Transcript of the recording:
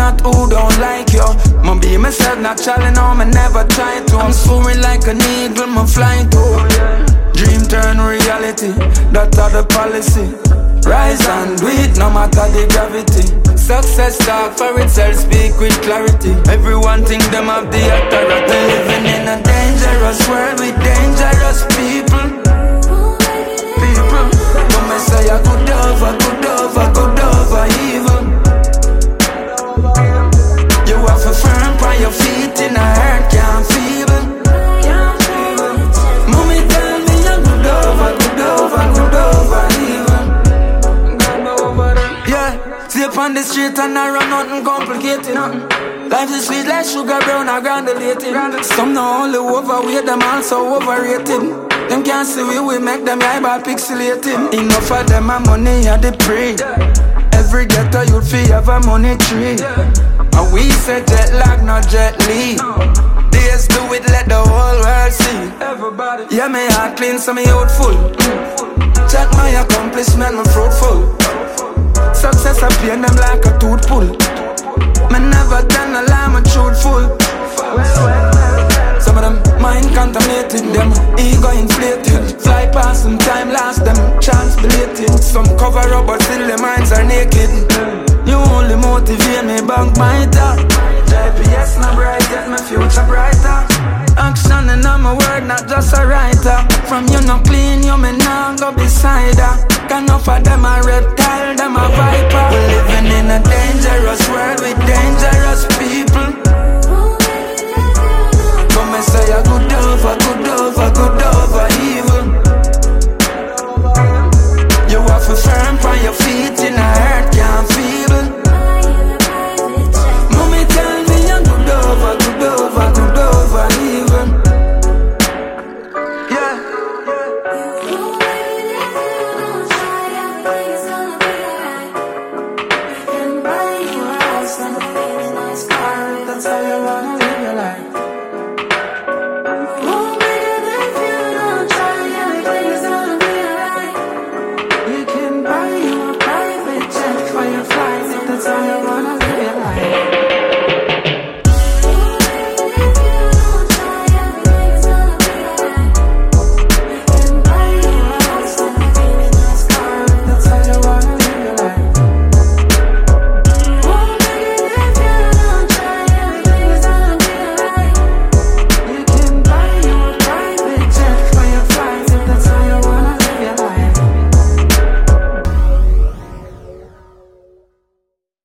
not who don't like you. Me be myself naturally, no, me never try to. I'm soaring like an eagle, me fly to. Dream turn reality, that's the policy. Rise and do it, no matter the gravity. Success talk for itself, speak with clarity. Everyone think them have the authority. Living in a dangerous world with dangerous people. But me say I good over evil. You have to firm on your feet in a hurt, can't feeble. Mommy tell me I good over evil. Yeah, sleep on the street and I run nothing complicated. Life is sweet like sugar brown or granulated. Some not only overweight, them also overrated. Them can't see we make them eyeball pixelated. Enough of them a money at the pre. Every ghetto you'd feel have a money tree. And we say jet lag, not jet lead. Days do it, let the whole world see. Yeah, me heart clean, so me youthful. Check my accomplishment, me fruitful. Success I pain them like a tooth pull. Me never tell no lie, me truthful. Some of them mind contaminated, them ego inflated. Fly past some time, last them chance belated. Some cover up but still their minds are naked. You only motivate me, bank my top. GPS not bright, get my future brighter. Action and I'm a word, not just a writer. From you not clean, you may not go beside her. Can offer them a reptile, them a viper. We're living in a dangerous world with dangerous people. Come and say a good over